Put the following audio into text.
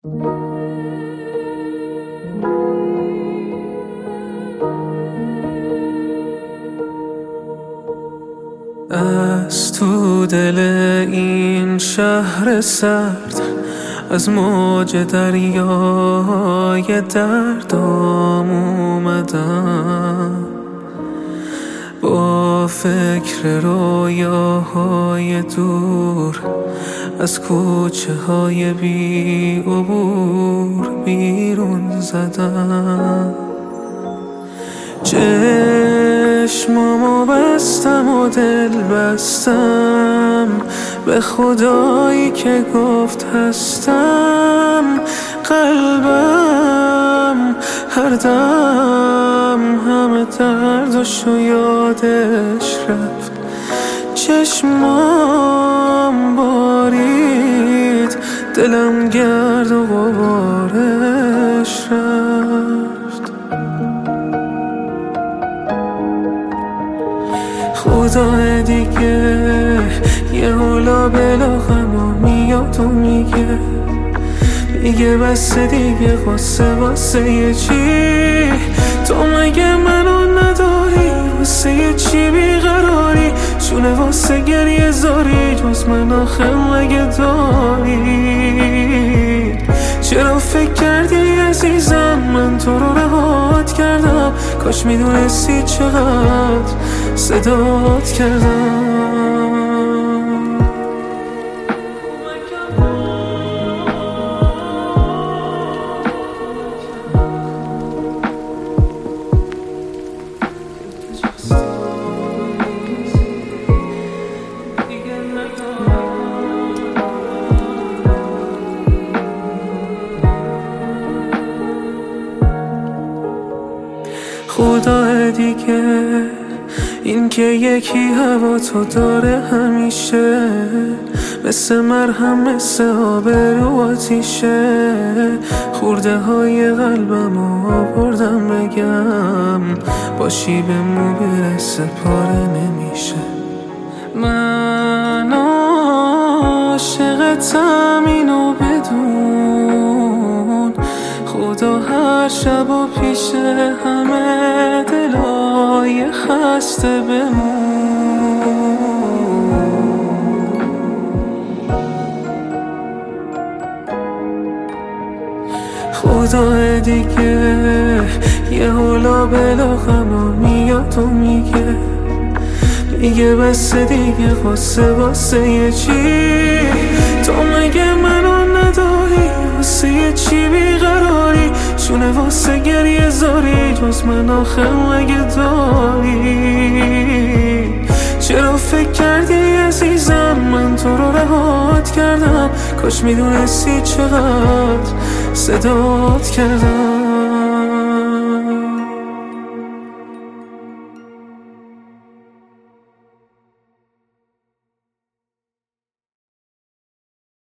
از تو دل این شهر سرد، از موج دریای دردام اومدم، با فکر رویاهای دور از کوچه های بی عبور بیرون زدم. چشمامو بستم و دل بستم به خدایی که گفت هستم. قلبم هر دم همه دردشو یادش رفت. چشمام بارید، دلم گرد و غبارش رفت. خدا دیگه یه حولا بلا غمو میاد و میگه بس دیگه واسه یه چی؟ تو مگه منو نداری؟ واسه چی بیقراری؟ چونه واسه گریه زاری؟ جز من آخه مگه داری؟ چرا فکر کردی عزیزم من تو رو رهات کردم؟ کاش میدونستی چقدر صدات کردم. خدا دیگه این که یکی هوا تو داره همیشه، مثل مرهم مثل آب رو آتیشه. خورده های قلبم آوردم بگم باشی به مو برسه پاره نمیشه. من عاشقتم اینو بدون، خدا هر شب و پیش همه دلای خسته بمون. خدا دیگه یه حولا بلا غمو میاد و میگه بس دیگه واسه یه چی؟ تو مگه منو نداری؟ واسه چی بیقراری؟ چونه واسه گریه زاری؟ جز من آخه مگه داری؟ چرا فکر کردی عزیزم من تو رو رهات کردم؟ کاش میدونستی چقدر صدات کردم.